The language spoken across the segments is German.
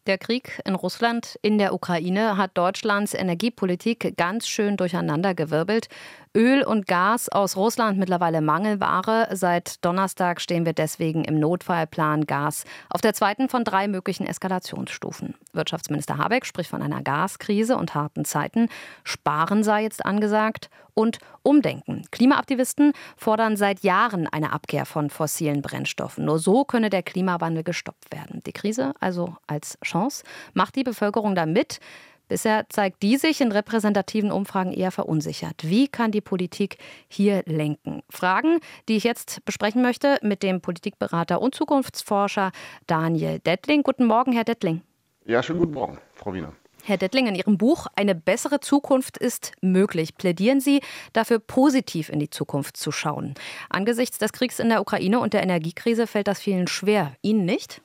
Der Krieg in Russland, in der Ukraine hat Deutschlands Energiepolitik ganz schön durcheinandergewirbelt. Öl und Gas aus Russland mittlerweile Mangelware. Seit Donnerstag stehen wir deswegen im Notfallplan Gas auf der zweiten von 3 möglichen Eskalationsstufen. Wirtschaftsminister Habeck spricht von einer Gaskrise und harten Zeiten. Sparen sei jetzt angesagt und Umdenken. Klimaaktivisten fordern seit Jahren eine Abkehr von fossilen Brennstoffen. Nur so könne der Klimawandel gestoppt werden. Die Krise also als Chance. Macht die Bevölkerung da mit? Bisher zeigt die sich in repräsentativen Umfragen eher verunsichert. Wie kann die Politik hier lenken? Fragen, die ich jetzt besprechen möchte mit dem Politikberater und Zukunftsforscher Daniel Dettling. Guten Morgen, Herr Dettling. Ja, schönen guten Morgen, Frau Wiener. Herr Dettling, in Ihrem Buch »Eine bessere Zukunft ist möglich« plädieren Sie dafür, positiv in die Zukunft zu schauen. Angesichts des Kriegs in der Ukraine und der Energiekrise fällt das vielen schwer. Ihnen nicht?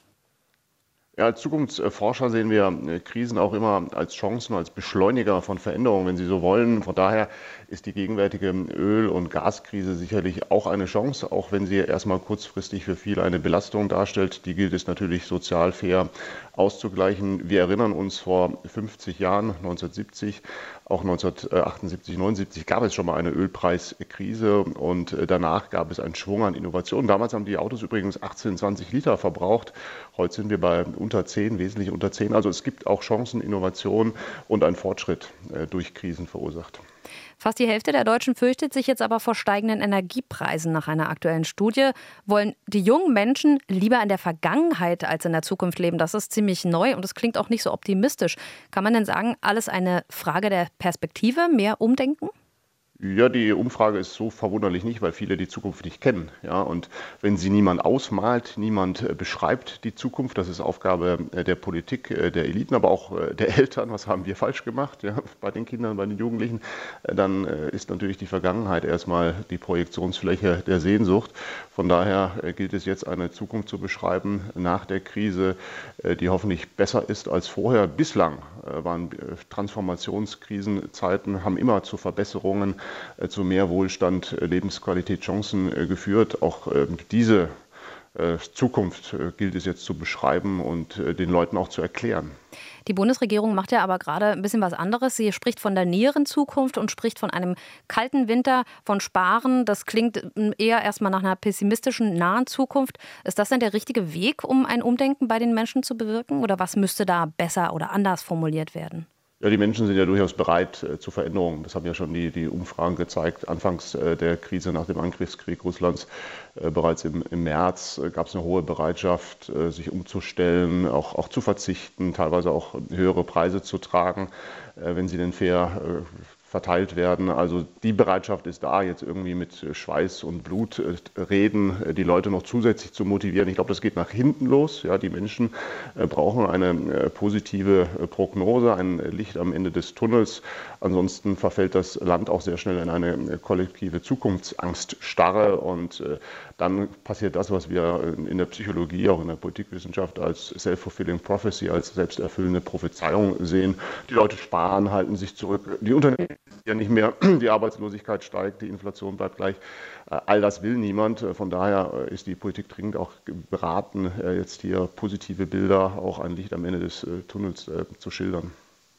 Ja, als Zukunftsforscher sehen wir Krisen auch immer als Chancen, als Beschleuniger von Veränderungen, wenn Sie so wollen. Von daher ist die gegenwärtige Öl- und Gaskrise sicherlich auch eine Chance, auch wenn sie erstmal kurzfristig für viele eine Belastung darstellt. Die gilt es natürlich sozial fair auszugleichen. Wir erinnern uns, vor 50 Jahren, 1970, auch 1978, 79 gab es schon mal eine Ölpreiskrise und danach gab es einen Schwung an Innovationen. Damals haben die Autos übrigens 18, 20 Liter verbraucht. Heute sind wir bei unter 10, wesentlich unter 10. Also es gibt auch Chancen, Innovation und ein Fortschritt durch Krisen verursacht. Fast die Hälfte der Deutschen fürchtet sich jetzt aber vor steigenden Energiepreisen. Nach einer aktuellen Studie wollen die jungen Menschen lieber in der Vergangenheit als in der Zukunft leben. Das ist ziemlich neu und es klingt auch nicht so optimistisch. Kann man denn sagen, alles eine Frage der Perspektive, mehr Umdenken? Ja, die Umfrage ist so verwunderlich nicht, weil viele die Zukunft nicht kennen. Ja, und wenn sie niemand ausmalt, niemand beschreibt die Zukunft, das ist Aufgabe der Politik, der Eliten, aber auch der Eltern. Was haben wir falsch gemacht, ja, bei den Kindern, bei den Jugendlichen? Dann ist natürlich die Vergangenheit erstmal die Projektionsfläche der Sehnsucht. Von daher gilt es jetzt, eine Zukunft zu beschreiben nach der Krise, die hoffentlich besser ist als vorher. Bislang waren Transformationskrisenzeiten, haben immer zu Verbesserungen, zu mehr Wohlstand, Lebensqualität, Chancen geführt. Auch diese Zukunft gilt es jetzt zu beschreiben und den Leuten auch zu erklären. Die Bundesregierung macht ja aber gerade ein bisschen was anderes. Sie spricht von der näheren Zukunft und spricht von einem kalten Winter, von Sparen. Das klingt eher erstmal nach einer pessimistischen, nahen Zukunft. Ist das denn der richtige Weg, um ein Umdenken bei den Menschen zu bewirken? Oder was müsste da besser oder anders formuliert werden? Ja, die Menschen sind ja durchaus bereit zu Veränderungen. Das haben ja schon die Umfragen gezeigt. Anfangs der Krise nach dem Angriffskrieg Russlands, bereits im März, gab es eine hohe Bereitschaft, sich umzustellen, auch zu verzichten, teilweise auch höhere Preise zu tragen, wenn sie denn fair verteilt werden. Also die Bereitschaft ist da, jetzt irgendwie mit Schweiß und Blut reden, die Leute noch zusätzlich zu motivieren. Ich glaube, das geht nach hinten los. Ja, die Menschen brauchen eine positive Prognose, ein Licht am Ende des Tunnels. Ansonsten verfällt das Land auch sehr schnell in eine kollektive Zukunftsangststarre und dann passiert das, was wir in der Psychologie, auch in der Politikwissenschaft als self-fulfilling prophecy, als selbsterfüllende Prophezeiung sehen. Die Leute sparen, halten sich zurück. Die Unternehmen ja nicht mehr, die Arbeitslosigkeit steigt, die Inflation bleibt gleich. All das will niemand. Von daher ist die Politik dringend auch beraten, jetzt hier positive Bilder, auch ein Licht am Ende des Tunnels zu schildern.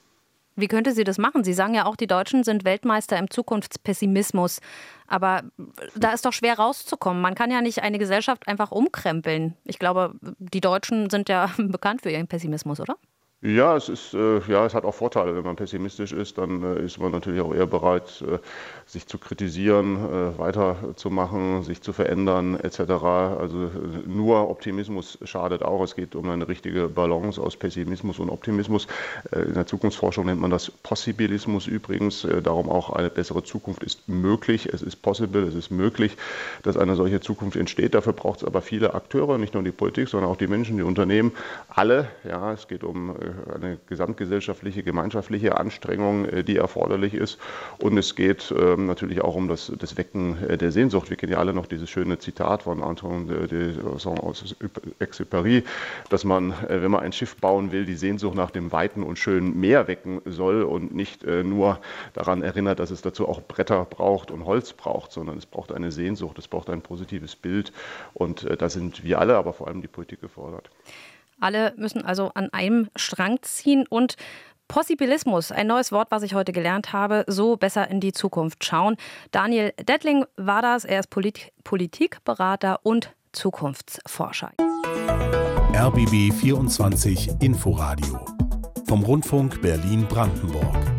Wie könnte sie das machen? Sie sagen ja auch, die Deutschen sind Weltmeister im Zukunftspessimismus. Aber da ist doch schwer rauszukommen. Man kann ja nicht eine Gesellschaft einfach umkrempeln. Ich glaube, die Deutschen sind ja bekannt für ihren Pessimismus, oder? Ja, es hat auch Vorteile. Wenn man pessimistisch ist, dann ist man natürlich auch eher bereit, sich zu kritisieren, weiterzumachen, sich zu verändern etc. Also nur Optimismus schadet auch. Es geht um eine richtige Balance aus Pessimismus und Optimismus. In der Zukunftsforschung nennt man das Possibilismus übrigens. Darum auch eine bessere Zukunft ist möglich. Es ist possible, es ist möglich, dass eine solche Zukunft entsteht. Dafür braucht es aber viele Akteure, nicht nur die Politik, sondern auch die Menschen, die Unternehmen, alle. Ja, es geht um eine gesamtgesellschaftliche, gemeinschaftliche Anstrengung, die erforderlich ist. Und es geht natürlich auch um das Wecken der Sehnsucht. Wir kennen ja alle noch dieses schöne Zitat von Antoine de Saint-Exupéry, dass man, wenn man ein Schiff bauen will, die Sehnsucht nach dem weiten und schönen Meer wecken soll und nicht nur daran erinnert, dass es dazu auch Bretter braucht und Holz braucht, sondern es braucht eine Sehnsucht, es braucht ein positives Bild. Und da sind wir alle, aber vor allem die Politik gefordert. Alle müssen also an einem Strang ziehen und Possibilismus, ein neues Wort, was ich heute gelernt habe, so besser in die Zukunft schauen. Daniel Dettling war das. Er ist Politikberater und Zukunftsforscher. RBB 24 Inforadio vom Rundfunk Berlin-Brandenburg.